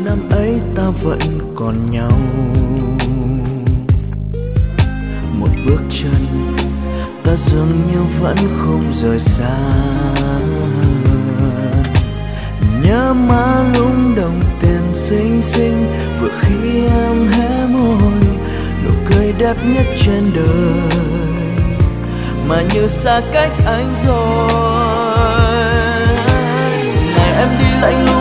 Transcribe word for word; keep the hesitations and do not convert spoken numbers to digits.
năm ấy ta vẫn còn nhau. Một bước chân ta dường như vẫn không rời xa. Nhớ má lung đồng tiền xinh xinh vừa khi em hé môi, nụ cười đẹp nhất trên đời mà như xa cách anh rồi. Ngày em đi lạnh lùng